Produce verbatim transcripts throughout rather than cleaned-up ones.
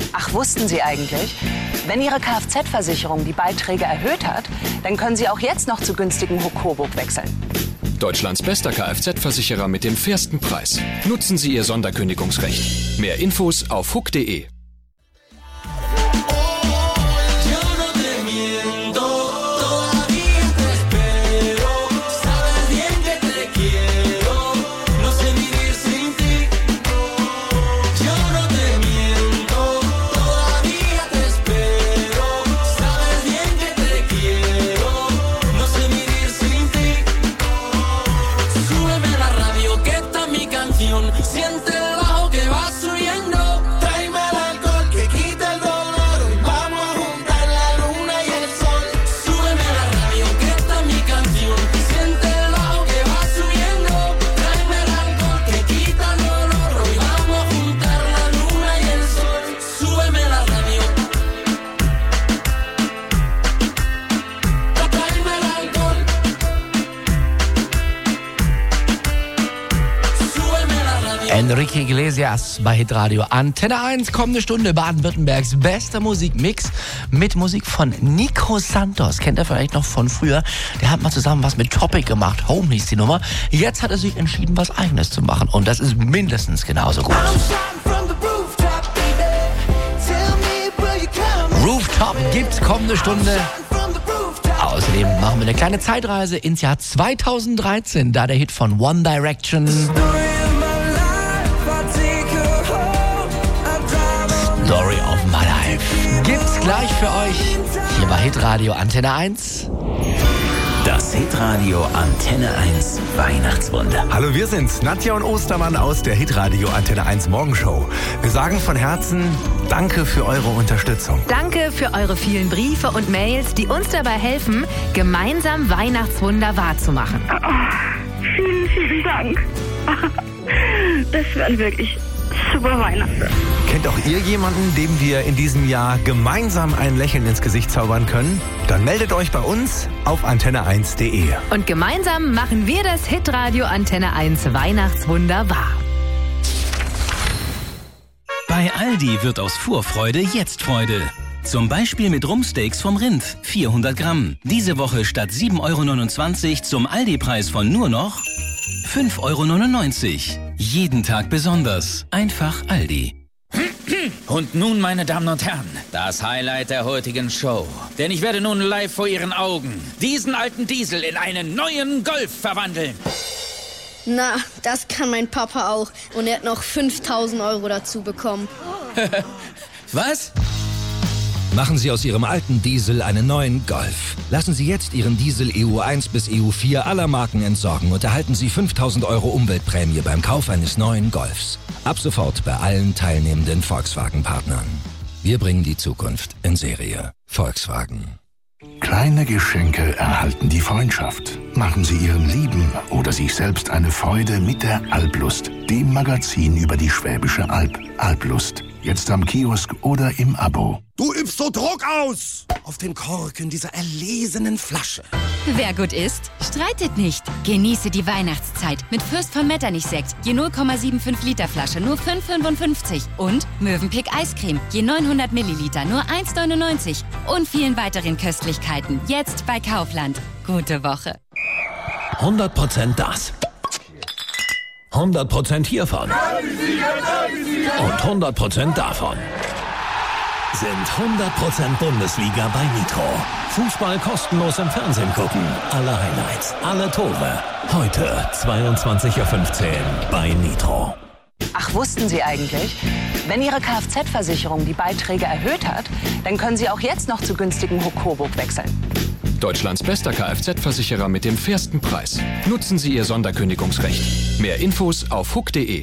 Ach, wussten Sie eigentlich? Wenn Ihre Kfz-Versicherung die Beiträge erhöht hat, dann können Sie auch jetzt noch zu günstigen Coburg wechseln. Deutschlands bester Kfz-Versicherer mit dem fairsten Preis. Nutzen Sie Ihr Sonderkündigungsrecht. Mehr Infos auf huck punkt de. Siente el bajo que va subiendo. Tráeme el alcohol que quita el dolor. Vamos a juntar la luna y el sol. Súbeme la radio que esta es mi canción. Siente el bajo que va subiendo. Tráeme el alcohol que quita el dolor. Hoy vamos a juntar la luna y el sol. Súbeme la radio. Tráeme el alcohol. Súbeme la radio. Enrique Iglesias bei Hitradio Antenne eins, kommende Stunde Baden-Württembergs bester Musikmix mit Musik von Nico Santos. Kennt ihr vielleicht noch von früher? Der hat mal zusammen was mit Topic gemacht. Home hieß die Nummer. Jetzt hat er sich entschieden, was Eigenes zu machen. Und das ist mindestens genauso gut. Rooftop gibt's kommende Stunde. Außerdem machen wir eine kleine Zeitreise ins Jahr zweitausenddreizehn. Da der Hit von One Direction. Story of my life gibt's gleich für euch hier bei Hitradio Antenne eins. Das Hitradio Antenne eins Weihnachtswunder. Hallo, wir sind's, Nadja und Ostermann aus der Hitradio Antenne eins Morgenshow. Wir sagen von Herzen Danke für eure Unterstützung. Danke für eure vielen Briefe und Mails, die uns dabei helfen, gemeinsam Weihnachtswunder wahrzumachen. Oh, vielen, vielen Dank. Das waren wirklich super Weihnachten. Kennt auch ihr jemanden, dem wir in diesem Jahr gemeinsam ein Lächeln ins Gesicht zaubern können? Dann meldet euch bei uns auf antenne eins punkt de. Und gemeinsam machen wir das Hitradio Antenne eins Weihnachtswunder wahr. Bei Aldi wird aus Vorfreude jetzt Freude. Zum Beispiel mit Rumpsteaks vom Rind, vierhundert Gramm. Diese Woche statt sieben Euro neunundzwanzig zum Aldi-Preis von nur noch fünf Euro neunundneunzig. Jeden Tag besonders. Einfach Aldi. Und nun, meine Damen und Herren, das Highlight der heutigen Show. Denn ich werde nun live vor Ihren Augen diesen alten Diesel in einen neuen Golf verwandeln. Na, das kann mein Papa auch. Und er hat noch fünftausend Euro dazu bekommen. Was? Machen Sie aus Ihrem alten Diesel einen neuen Golf. Lassen Sie jetzt Ihren Diesel E U eins bis E U vier aller Marken entsorgen und erhalten Sie fünftausend Euro Umweltprämie beim Kauf eines neuen Golfs. Ab sofort bei allen teilnehmenden Volkswagen-Partnern. Wir bringen die Zukunft in Serie. Volkswagen. Kleine Geschenke erhalten die Freundschaft. Machen Sie Ihren Lieben oder sich selbst eine Freude mit der Alplust, dem Magazin über die Schwäbische Alb. Alplust. Jetzt am Kiosk oder im Abo. Du übst so Druck aus auf den Korken dieser erlesenen Flasche. Wer gut isst, streitet nicht. Genieße die Weihnachtszeit mit Fürst von Metternich-Sekt. Je null Komma fünfundsiebzig Liter Flasche, nur fünf Euro fünfundfünfzig. Und Mövenpick Eiscreme, je neunhundert Milliliter, nur eins Euro neunundneunzig. Und vielen weiteren Köstlichkeiten. Jetzt bei Kaufland. Gute Woche. hundert Prozent das. hundert Prozent hiervon. Und hundert Prozent davon. Sind hundert Prozent Bundesliga bei Nitro. Fußball kostenlos im Fernsehen gucken. Alle Highlights, alle Tore. Heute zweiundzwanzig Uhr fünfzehn bei Nitro. Ach, wussten Sie eigentlich? Wenn Ihre Kfz-Versicherung die Beiträge erhöht hat, dann können Sie auch jetzt noch zu günstigen Coburg wechseln. Deutschlands bester Kfz-Versicherer mit dem fairsten Preis. Nutzen Sie Ihr Sonderkündigungsrecht. Mehr Infos auf huck punkt de.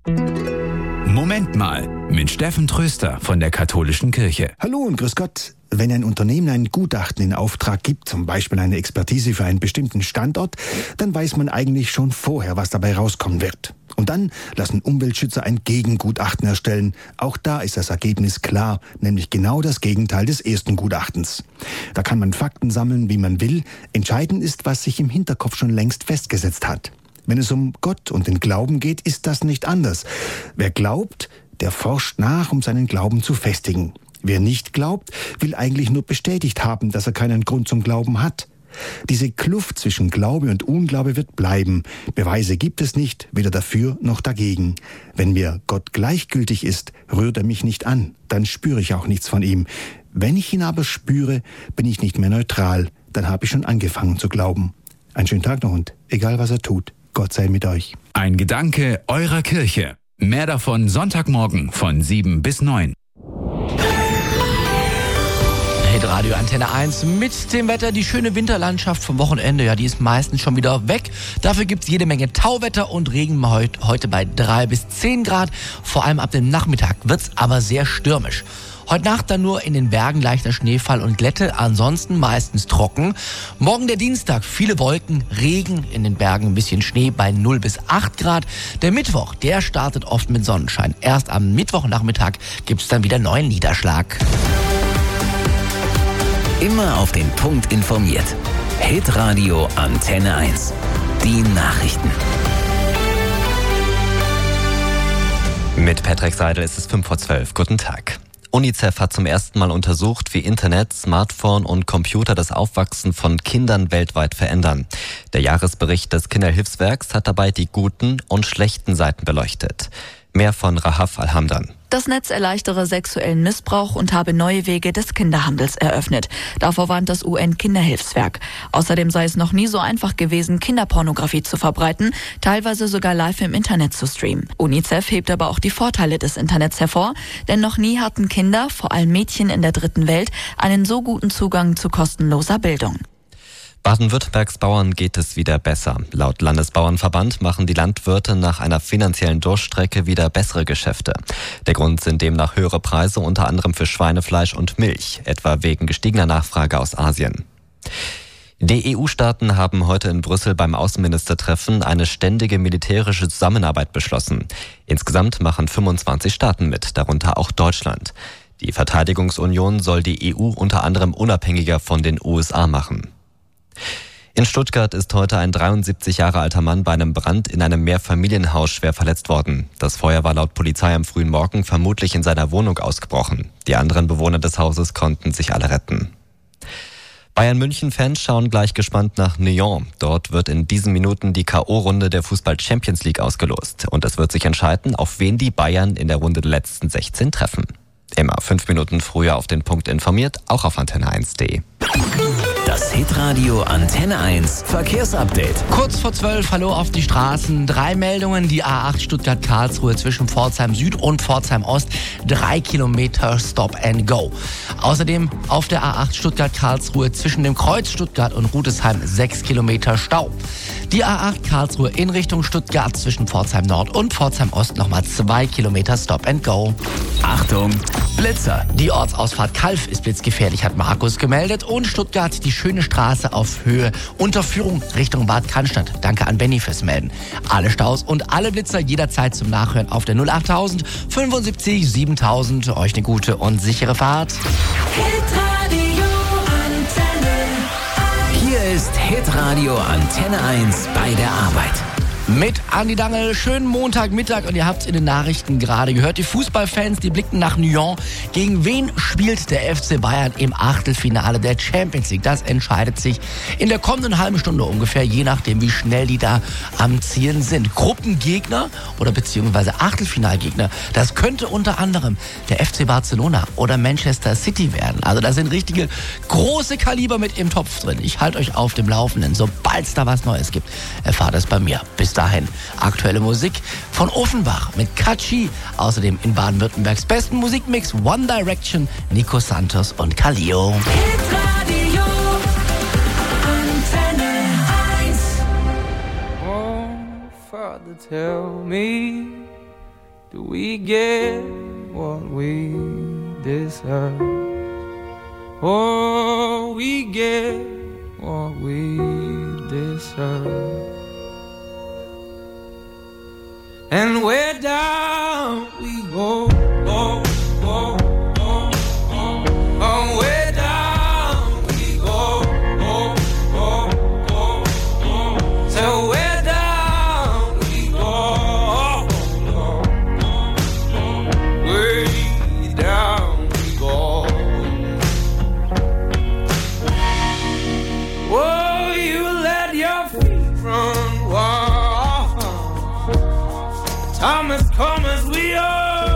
Moment mal, mit Steffen Tröster von der Katholischen Kirche. Hallo und grüß Gott. Wenn ein Unternehmen ein Gutachten in Auftrag gibt, zum Beispiel eine Expertise für einen bestimmten Standort, dann weiß man eigentlich schon vorher, was dabei rauskommen wird. Und dann lassen Umweltschützer ein Gegengutachten erstellen. Auch da ist das Ergebnis klar, nämlich genau das Gegenteil des ersten Gutachtens. Da kann man Fakten sammeln, wie man will. Entscheidend ist, was sich im Hinterkopf schon längst festgesetzt hat. Wenn es um Gott und den Glauben geht, ist das nicht anders. Wer glaubt, der forscht nach, um seinen Glauben zu festigen. Wer nicht glaubt, will eigentlich nur bestätigt haben, dass er keinen Grund zum Glauben hat. Diese Kluft zwischen Glaube und Unglaube wird bleiben. Beweise gibt es nicht, weder dafür noch dagegen. Wenn mir Gott gleichgültig ist, rührt er mich nicht an, dann spüre ich auch nichts von ihm. Wenn ich ihn aber spüre, bin ich nicht mehr neutral, dann habe ich schon angefangen zu glauben. Einen schönen Tag noch und egal was er tut, Gott sei mit euch. Ein Gedanke eurer Kirche. Mehr davon Sonntagmorgen von sieben bis neun. Radio Antenne eins mit dem Wetter. Die schöne Winterlandschaft vom Wochenende, ja, die ist meistens schon wieder weg. Dafür gibt's jede Menge Tauwetter und Regen heut, heute bei drei bis zehn Grad. Vor allem ab dem Nachmittag wird's aber sehr stürmisch. Heute Nacht dann nur in den Bergen leichter Schneefall und Glätte, ansonsten meistens trocken. Morgen der Dienstag, viele Wolken, Regen, in den Bergen ein bisschen Schnee bei null bis acht Grad. Der Mittwoch, der startet oft mit Sonnenschein. Erst am Mittwochnachmittag gibt's dann wieder neuen Niederschlag. Immer auf den Punkt informiert. Hitradio Antenne eins. Die Nachrichten. Mit Patrick Seidel ist es fünf vor zwölf. Guten Tag. UNICEF hat zum ersten Mal untersucht, wie Internet, Smartphone und Computer das Aufwachsen von Kindern weltweit verändern. Der Jahresbericht des Kinderhilfswerks hat dabei die guten und schlechten Seiten beleuchtet. Mehr von Rahaf Alhamdan. Das Netz erleichtere sexuellen Missbrauch und habe neue Wege des Kinderhandels eröffnet. Davor warnt das U N-Kinderhilfswerk. Außerdem sei es noch nie so einfach gewesen, Kinderpornografie zu verbreiten, teilweise sogar live im Internet zu streamen. UNICEF hebt aber auch die Vorteile des Internets hervor, denn noch nie hatten Kinder, vor allem Mädchen in der dritten Welt, einen so guten Zugang zu kostenloser Bildung. Baden-Württembergs Bauern geht es wieder besser. Laut Landesbauernverband machen die Landwirte nach einer finanziellen Durchstrecke wieder bessere Geschäfte. Der Grund sind demnach höhere Preise, unter anderem für Schweinefleisch und Milch, etwa wegen gestiegener Nachfrage aus Asien. Die E U-Staaten haben heute in Brüssel beim Außenministertreffen eine ständige militärische Zusammenarbeit beschlossen. Insgesamt machen fünfundzwanzig Staaten mit, darunter auch Deutschland. Die Verteidigungsunion soll die E U unter anderem unabhängiger von den U S A machen. In Stuttgart ist heute ein dreiundsiebzig Jahre alter Mann bei einem Brand in einem Mehrfamilienhaus schwer verletzt worden. Das Feuer war laut Polizei am frühen Morgen vermutlich in seiner Wohnung ausgebrochen. Die anderen Bewohner des Hauses konnten sich alle retten. Bayern München-Fans schauen gleich gespannt nach Nyon. Dort wird in diesen Minuten die K O-Runde der Fußball-Champions League ausgelost. Und es wird sich entscheiden, auf wen die Bayern in der Runde der letzten sechzehn treffen. Immer fünf Minuten früher auf den Punkt informiert, auch auf antenne eins punkt de. Das Hitradio Antenne eins Verkehrsupdate. Kurz vor zwölf, hallo auf die Straßen. Drei Meldungen, die A acht Stuttgart-Karlsruhe zwischen Pforzheim Süd und Pforzheim Ost. Drei Kilometer Stop and Go. Außerdem auf der A acht Stuttgart-Karlsruhe zwischen dem Kreuz Stuttgart und Rudesheim sechs Kilometer Stau. Die A acht Karlsruhe in Richtung Stuttgart zwischen Pforzheim Nord und Pforzheim Ost nochmal zwei Kilometer Stop and Go. Achtung, Blitzer. Die Ortsausfahrt Kalf ist blitzgefährlich, hat Markus gemeldet. Und Stuttgart, die schöne Straße auf Höhe. Unterführung Richtung Bad Cannstatt. Danke an Benny fürs Melden. Alle Staus und alle Blitzer jederzeit zum Nachhören auf der null achttausend fünfundsiebzig siebentausend. Euch eine gute und sichere Fahrt. Hitradio Antenne eins. Hier ist Hitradio Antenne eins bei der Arbeit. Mit Andi Dangel, schönen Montagmittag und ihr habt in den Nachrichten gerade gehört, die Fußballfans, die blicken nach Nyon. Gegen wen spielt der F C Bayern im Achtelfinale der Champions League? Das entscheidet sich in der kommenden halben Stunde ungefähr, je nachdem wie schnell die da am Zielen sind. Gruppengegner oder beziehungsweise Achtelfinalgegner, das könnte unter anderem der F C Barcelona oder Manchester City werden. Also da sind richtige große Kaliber mit im Topf drin. Ich halte euch auf dem Laufenden, sobald es da was Neues gibt, erfahrt es bei mir. Bis dahin aktuelle Musik von Offenbach mit Katschi. Außerdem in Baden-Württembergs besten Musikmix One Direction, Nico Santos und Kalio. Hitradio Antenne eins. Oh, Father, tell me, do we get what we deserve? Oh, we get what we deserve. And where down we go, oh, oh, oh, oh, oh, where down we go, oh, oh, oh, oh, so where down we go, oh, oh, oh, I'm as calm as we are.